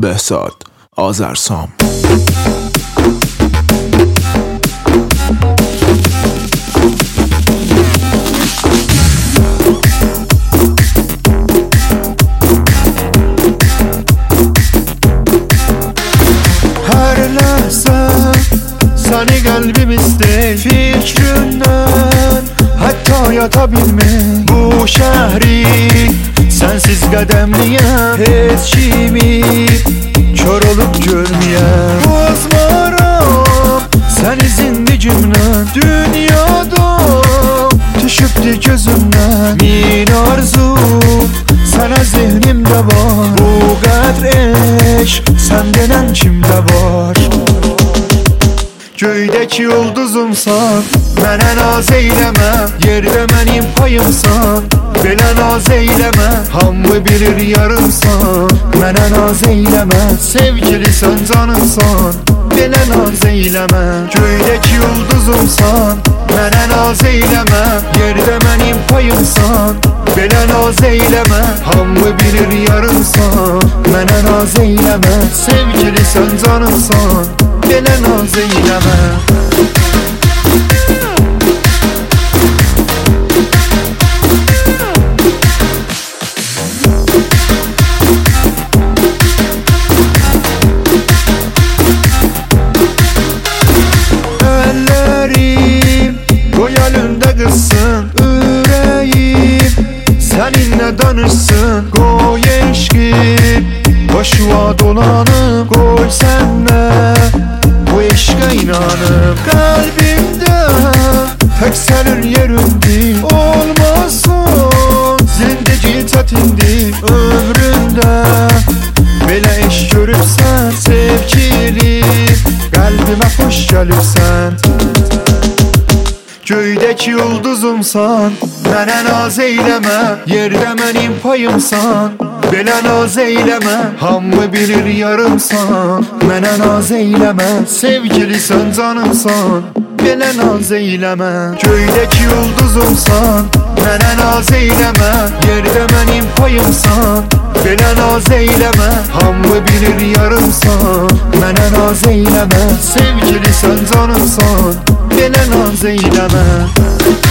Behzad Azarsam. Her lahza seni kalbim ister, fikrinden hatta yatabilmek. Bu şehri sensiz qədəmliyəm, heç kimi kör olub görməyəm. Bozmaram səni zindicimdən, dünyada düşübdü gözümdən. Min arzu sənə zehnimdə var, bu qədr eşq sən denən kimdə var? Göydəki ulduzumsan, mənə naz eyləmə, yerdə mənim payımsan, belə naz eyləmə. Hamı bilir yarımsan, mənə naz eyləmə, sevgilisən canımsan, belə naz eyləmə. Göydəki ulduzumsan, mənə naz eyləmə, yerdə mənim payımsan, belə naz eyləmə. Hamı bilir yarımsan, mənə naz eyləmə, sevgilisən canımsan, belə naz eyləmə. Əllərim qoy əlində qızsın, ürəyim səninlə danışsın. Qoy eşqim başıma dolanıb, qoy sənlə bu eşqə inanıb. Qəlbimdə tək sənin yerindir, olmasın zindagi çətindir. Ömründə belə eşq görübsən sevgilim, qəlbimə xoş gəlibsən. Göydəki ulduzumsan, mənə naz eyləmə, yerdə mənim payımsan, belə naz eyləmə. Hamı bilir yarımsan, mənə naz eyləmə, sevgilisən canımsan, belə naz eyləmə. Göydəki ulduzumsan, mənə naz eyləmə, yerdə mənim payımsan, belə naz eyləmə. Hamı bilir yarımsan, mənə naz eyləmə, sevgilisən canımsan, belə naz eyləmə.